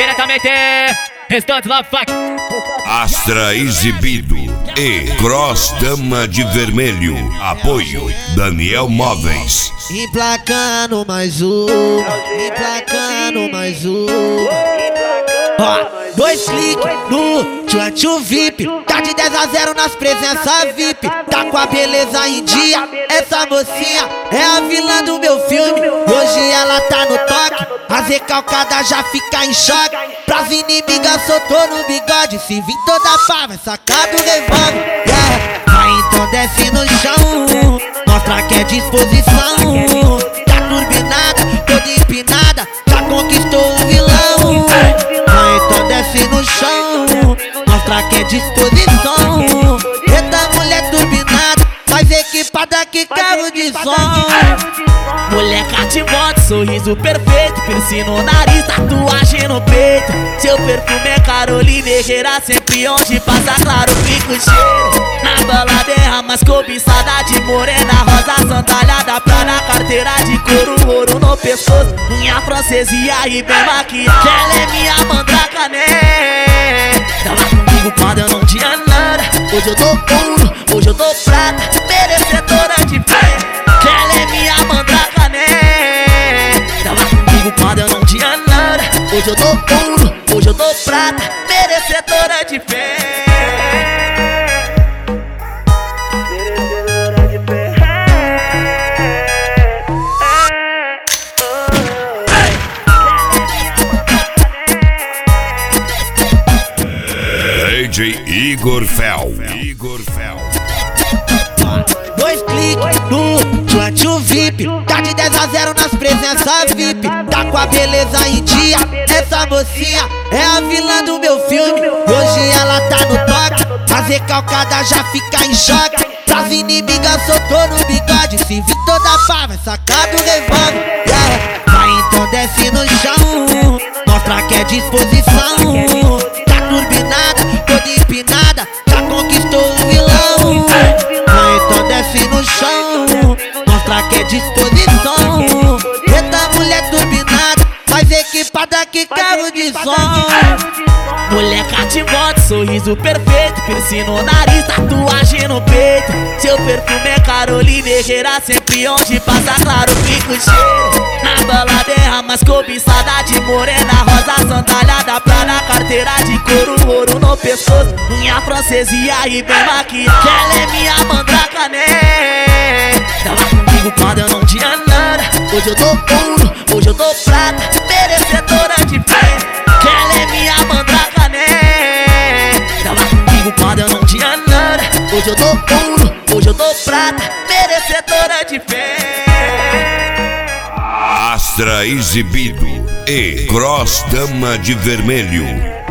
diretamente Restante Love Fuck. Astra Exibido e Cross Dama de Vermelho. Apoio Daniel Móveis. Emplacando mais um, emplacando mais um. Ó, 2 cliques no Tchantchu VIP. Tá de 10 a 0 nas presenças VIP. Tá com a beleza em dia. Essa mocinha é a vilã do meu filme. Hoje ela tá no toque. As recalcadas já fica em choque. Pras inimigas soltou no bigode. Se vir toda pá, vai sacar do revólver. Yeah. Vai então desce no chão. Mostra que é disposição. Tá turbinada, toda empinada. Já conquistou o vilão. Então desce no chão, mostra que é disposição. Eita mulher turbinada, mais equipada que carro de som. Mulher cativante, sorriso perfeito, piercing no nariz, tatuagem no peito. Seu perfume é Carolina Herrera, sempre onde passa claro fica o cheiro. Na balada é a mais cobiçada de morena, rosa sandália pra na carteira de couro, ouro no pescoço, unha francesa e bem maquiada. Ela é minha mandraca, né? Tava comigo quando eu não tinha nada. Hoje eu dou ouro, hoje eu dou prata, merecedora de fé. Ela é minha mandraca, né? Tava comigo quando eu não tinha nada. Hoje eu dou ouro, hoje eu dou prata, merecedora de fé. DJ Igor Fel. 2 cliques no Tchantchu VIP. Tá de 10 a 0 nas presenças VIP. Tá com a beleza em dia. Essa mocinha é a vilã do meu filme. Hoje ela tá no toque. As recalcadas já fica em choque. Pras inimigas soltou no bigode. Se vir toda pá, vai sacar do revólver. Yeah. Vai então desce no chão. Mostra que é disposição. Tá turbinada, toda empinada. Já conquistou o vilão. Então desce no chão, mostra que é disposição. Eita mulher turbinada, mais equipada que carro de som. Mulher cativante, sorriso perfeito, piercing no nariz, tatuagem no peito. Seu perfume é Carolina Herrera, sempre onde passa claro fica o cheiro. Na balada é a mais cobiçada de morena, rosa sandália pra na carteira de couro, ouro no pescoço, unha francesa e bem maquiada. Ela é minha mandraca, né? Tava comigo quando eu não tinha nada. Hoje eu dou ouro, hoje eu dou prata, merecedora de fé. Ela é minha mandraca, né? Tava comigo quando eu não tinha nada. Hoje eu dou ouro, hoje eu dou prata, merecedora de fé. Astra Exibido e Cross Dama de Vermelho.